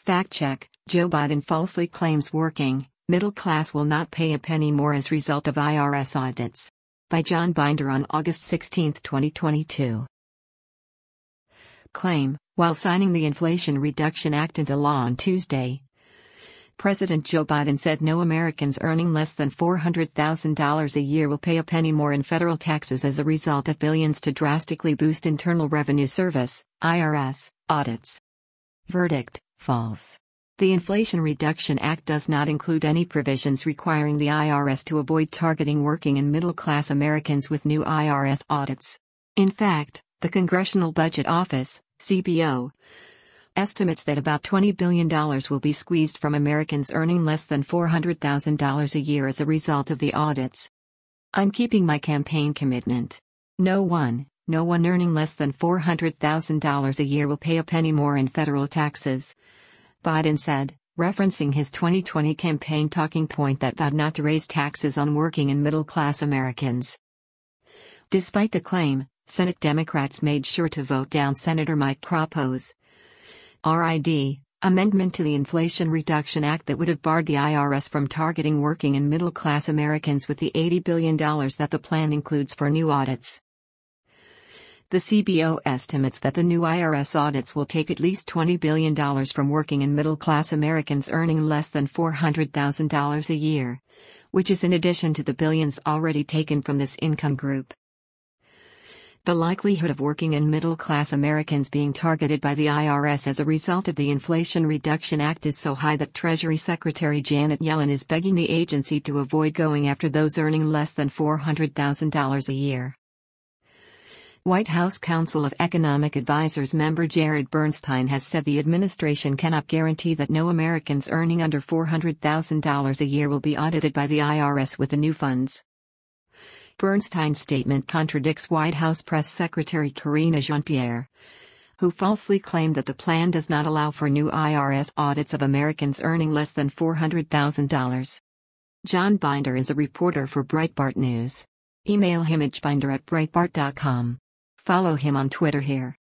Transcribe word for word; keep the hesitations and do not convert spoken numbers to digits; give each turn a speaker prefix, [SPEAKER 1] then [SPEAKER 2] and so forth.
[SPEAKER 1] Fact check: Joe Biden falsely claims working middle class will not pay a penny more as result of I R S audits. By John Binder on August sixteenth, twenty twenty-two. Claim: while signing the Inflation Reduction Act into law on Tuesday, President Joe Biden said no Americans earning less than four hundred thousand dollars a year will pay a penny more in federal taxes as a result of billions to drastically boost Internal Revenue Service (I R S) audits. Verdict: false. The Inflation Reduction Act does not include any provisions requiring the I R S to avoid targeting working and middle-class Americans with new I R S audits. In fact, the Congressional Budget Office, C B O, estimates that about twenty billion dollars will be squeezed from Americans earning less than four hundred thousand dollars a year as a result of the audits. I'm keeping my campaign commitment. No one, no one earning less than four hundred thousand dollars a year will pay a penny more in federal taxes, Biden said, referencing his twenty twenty campaign talking point that vowed not to raise taxes on working and middle-class Americans. Despite the claim, Senate Democrats made sure to vote down Senator Mike Crapo's R I D amendment to the Inflation Reduction Act that would have barred the I R S from targeting working and middle-class Americans with the eighty billion dollars that the plan includes for new audits. The C B O estimates that the new I R S audits will take at least twenty billion dollars from working and middle-class Americans earning less than four hundred thousand dollars a year, which is in addition to the billions already taken from this income group. The likelihood of working and middle-class Americans being targeted by the I R S as a result of the Inflation Reduction Act is so high that Treasury Secretary Janet Yellen is begging the agency to avoid going after those earning less than four hundred thousand dollars a year. White House Council of Economic Advisers member Jared Bernstein has said the administration cannot guarantee that no Americans earning under four hundred thousand dollars a year will be audited by the I R S with the new funds. Bernstein's statement contradicts White House Press Secretary Karine Jean-Pierre, who falsely claimed that the plan does not allow for new I R S audits of Americans earning less than four hundred thousand dollars. John Binder is a reporter for Breitbart News. Email him at binder at breitbart dot com. Follow him on Twitter here.